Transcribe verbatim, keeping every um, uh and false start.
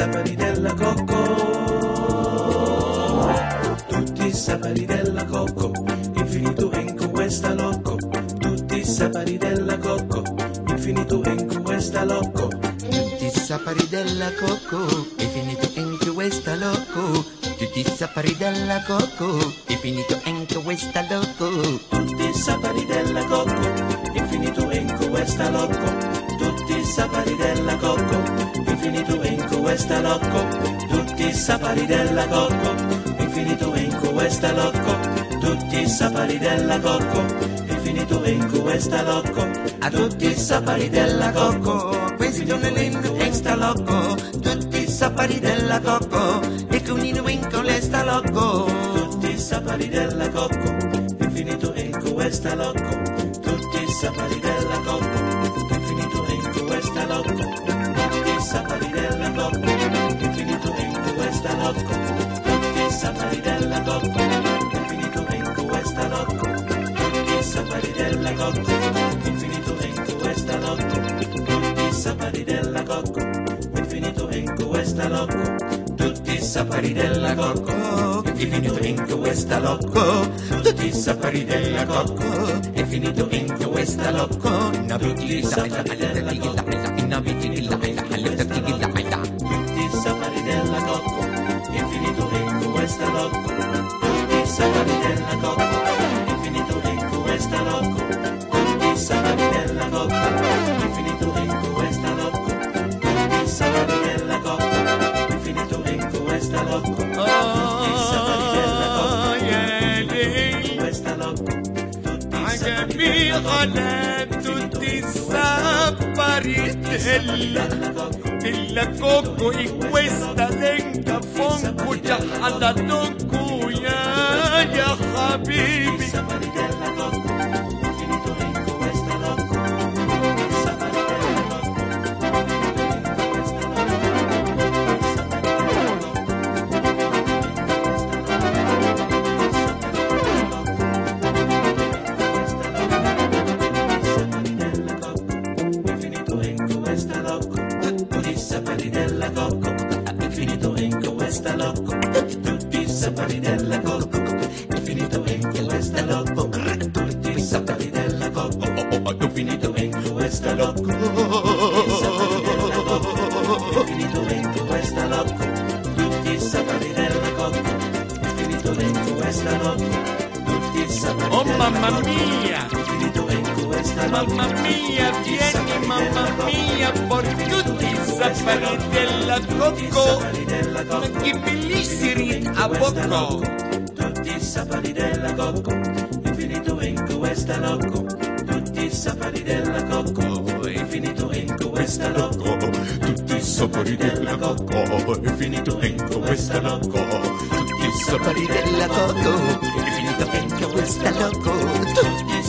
saperi della Coco, tutti i saperi della Coco, infinito in questa loco, tutti i saperi della Coco, infinito in questa loco, tutti i saperi della Coco, infinito in questa loco, tutti i saperi della Coco, infinito in questa loco, tutti i saperi della Coco, infinito in questa loco, tutti i saperi della Coco, infinito in questa loco, tutti i saperi della Coco, infinito in questa loco, tutti i saperi della Coco, infinito in questa loco, a tutti i saperi della Coco, questo nell'inco questa loco, tutti i saperi della Coco, e con in questa loco, tutti i saperi della Coco, infinito in questa loco, tutti i saperi della Coco, infinito in questa loco, tutti i saperi della Coco, infinito in questa loco, tutti i saperi della Coco, infinito in questa loco, tutti i saperi della Coco, infinito in questa loco, tutti i saperi della Coco, infinito in questa loco, tutti i saperi della Coco, infinito in questa loco, tutti i saperi della Coco, infinito in questa loco, tutti i saperi della Coco, tutti i saperi della Coco, infinito in questa loco, tutti i saperi della Coco, infinito in questa loco, tutti i saperi della Coco, infinito in questa loco, tutti i saperi della Coco, infinito in questa loco, tutti i saperi della Coco, in questa loco, tutti i saperi della della Coco in questa lenga fonco già alla docu ya ya habibi saperi della Coco, infinito in questa loco, tutti i saperi della Coco, infinito in questa loco, tutti i saperi della Coco, infinito in questa loco, tutti i saperi della Coco, infinito in questa loco, tutti i saperi della Coco, infinito in questa loco, infinito in questa loco, tutti i saperi della Coco, infinito in questa loco, tutti i saperi oh della mamma Coco, mia infinito in questa loco, mamma mia vieni mamma mia por tutti i saperi della Coco che bellissimi a poco tutti i saperi della Coco, infinito in questa loco, tutti i saperi della Coco, infinito in questa loco, tutti i saperi della Coco, infinito in questa loco, tutti i saperi della Coco, infinito in questa loco, tutti